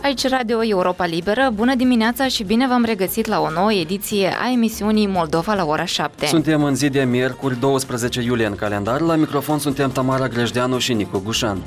Aici Radio Europa Liberă, bună dimineața și bine v-am regăsit la o nouă ediție a emisiunii Moldova la ora 7. Suntem în zi de miercuri, 12 iulie în calendar. La microfon suntem Tamara Grejdeanu și Nicu Gușan.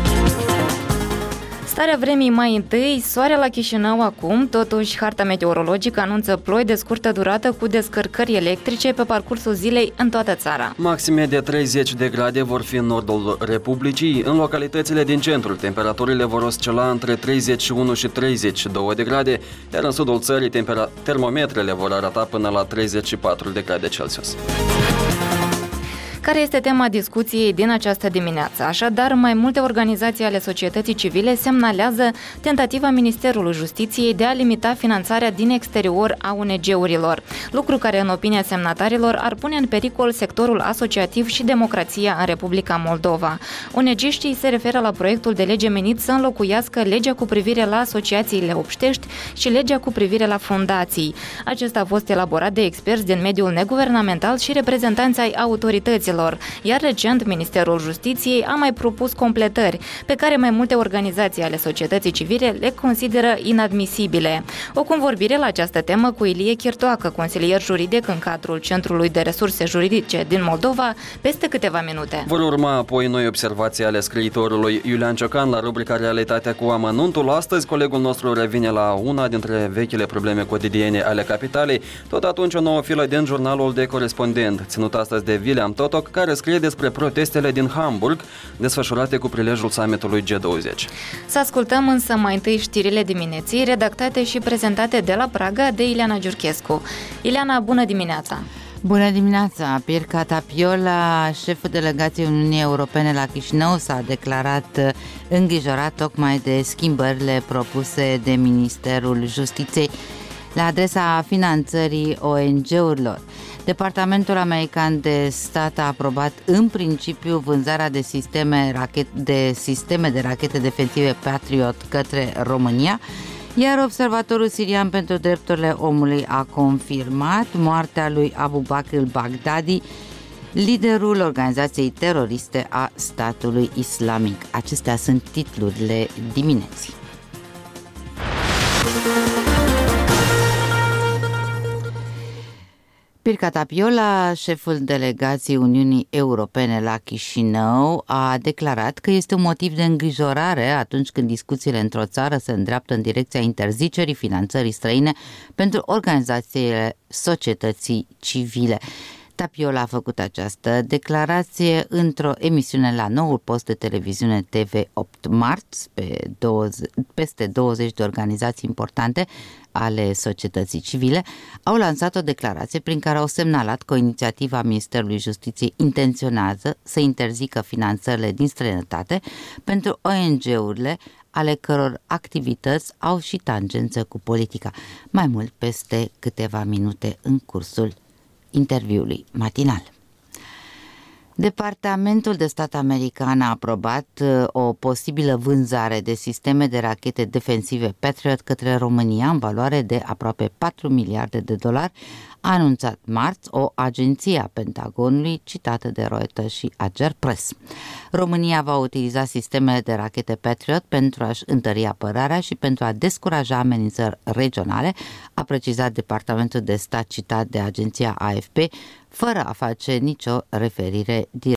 Starea vremii mai întâi, soare la Chișinău acum, totuși harta meteorologică anunță ploi de scurtă durată cu descărcări electrice pe parcursul zilei în toată țara. Maxime de 30 de grade vor fi în nordul Republicii. În localitățile din centrul, temperaturile vor oscila între 31 și 32 de grade, iar în sudul țării termometrele vor arata până la 34 de grade Celsius. Care este tema discuției din această dimineață? Așadar, mai multe organizații ale societății civile semnalează tentativa Ministerului Justiției de a limita finanțarea din exterior a ONG-urilor, lucru care, în opinia semnatarilor, ar pune în pericol sectorul asociativ și democrația în Republica Moldova. ONG-știi se referă la proiectul de lege menit să înlocuiască legea cu privire la asociațiile obștești și legea cu privire la fundații. Acesta a fost elaborat de experți din mediul neguvernamental și reprezentanți ai autorităților, iar recent Ministerul Justiției a mai propus completări pe care mai multe organizații ale societății civile le consideră inadmisibile. O convorbire la această temă cu Ilie Chirtoacă, consilier juridic în cadrul Centrului de Resurse Juridice din Moldova, peste câteva minute. Vor urma apoi noi observații ale scriitorului Iulian Ciocan la rubrica Realitatea cu amănuntul. Astăzi colegul nostru revine la una dintre vechile probleme cotidiene ale capitalei, tot atunci o nouă filă din jurnalul de corespondent, ținut astăzi de William Totoc, care scrie despre protestele din Hamburg, desfășurate cu prilejul summitului G20. Să ascultăm însă mai întâi știrile dimineții, redactate și prezentate de la Praga de Ileana Giurchescu. Ileana, bună dimineața! Bună dimineața! Pirca Tapiola, șeful delegației Uniunii Europene la Chișinău, s-a declarat îngrijorat tocmai de schimbările propuse de Ministerul Justiției la adresa finanțării ONG-urilor. Departamentul American de Stat a aprobat în principiu vânzarea de sisteme de rachete defensive Patriot către România, iar Observatorul Sirian pentru Drepturile Omului a confirmat moartea lui Abu Bakr al-Baghdadi, liderul organizației teroriste a statului islamic. Acestea sunt titlurile dimineții. Pirca Tapiola, șeful delegației Uniunii Europene la Chișinău, a declarat că este un motiv de îngrijorare atunci când discuțiile într-o țară se îndreaptă în direcția interzicerii finanțării străine pentru organizațiile societății civile. Tapiola a făcut această declarație într-o emisiune la noul post de televiziune TV8 marți. Peste 20 de organizații importante ale societății civile au lansat o declarație prin care au semnalat că o inițiativă a Ministerului Justiției intenționează să interzică finanțările din străinătate pentru ONG-urile ale căror activități au și tangență cu politica. Mai mult peste câteva minute în cursul interviului matinal. Departamentul de Stat american a aprobat o posibilă vânzare de sisteme de rachete defensive Patriot către România în valoare de aproape 4 miliarde de dolari, a anunțat marți o agenție a Pentagonului citată de Reuters și Ager Press. România va utiliza sistemele de rachete Patriot pentru a-și întări apărarea și pentru a descuraja amenințări regionale, a precizat Departamentul de Stat citat de agenția AFP, fără a face nicio referire directă